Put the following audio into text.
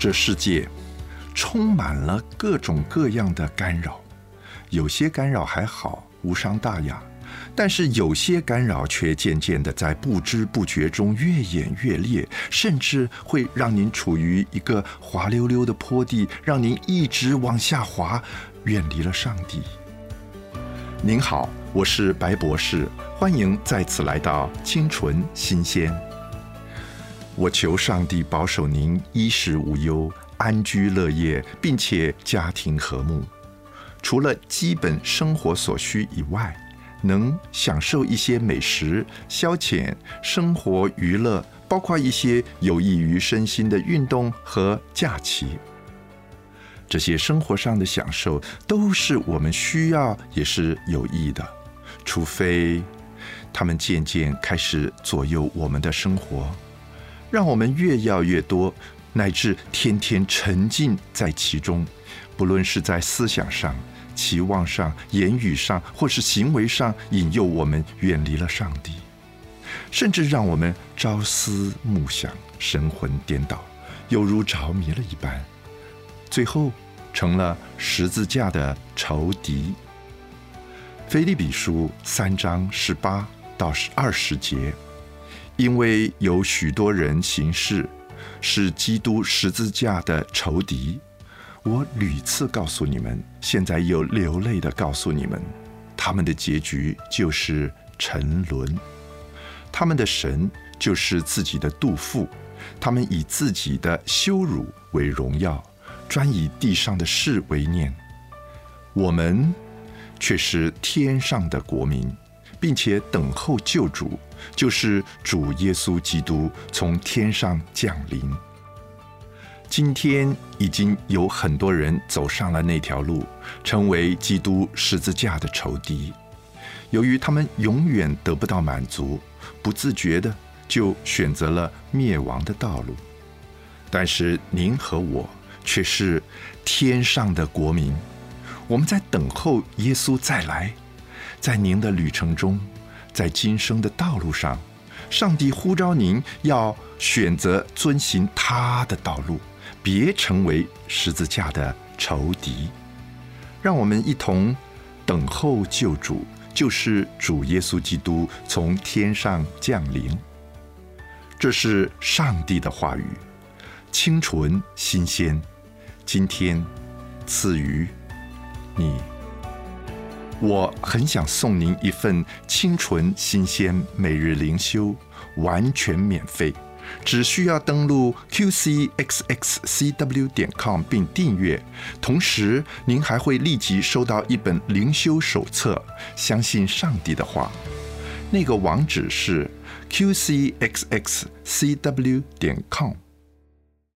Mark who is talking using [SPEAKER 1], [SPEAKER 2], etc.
[SPEAKER 1] 这世界充满了各种各样的干扰，有些干扰还好，无伤大雅，但是有些干扰却渐渐的在不知不觉中越演越烈，甚至会让您处于一个滑溜溜的坡地，让您一直往下滑，远离了上帝。您好，我是白博士，欢迎再次来到清纯新鲜。我求上帝保守您衣食无忧，安居乐业，并且家庭和睦。除了基本生活所需以外，能享受一些美食、消遣、生活娱乐，包括一些有益于身心的运动和假期。这些生活上的享受都是我们需要也是有益的，除非他们渐渐开始左右我们的生活，让我们越要越多，乃至天天沉浸在其中，不论是在思想上、期望上、言语上或是行为上，引诱我们远离了上帝，甚至让我们朝思暮想，神魂颠倒，犹如着迷了一般，最后成了十字架的仇敌。腓立比书3章18到20节，因为有许多人行事是基督十字架的仇敌，我屡次告诉你们，现在又流泪地告诉你们，他们的结局就是沉沦，他们的神就是自己的肚腹，他们以自己的羞辱为荣耀，专以地上的事为念。我们却是天上的国民，并且等候救主，就是主耶稣基督从天上降临。今天已经有很多人走上了那条路，成为基督十字架的仇敌。由于他们永远得不到满足，不自觉的就选择了灭亡的道路。但是您和我却是天上的国民，我们在等候耶稣再来。在您的旅程中，在今生的道路上，上帝呼召您要选择遵行他的道路，别成为十字架的仇敌。让我们一同等候救主，就是主耶稣基督从天上降临。这是上帝的话语，清纯新鲜，今天赐予你。我很想送您一份清纯新鲜每日灵修，完全免费，只需要登录 qcxxcw.com 并订阅，同时您还会立即收到一本灵修手册，相信上帝的话。那个网址是 qcxxcw.com。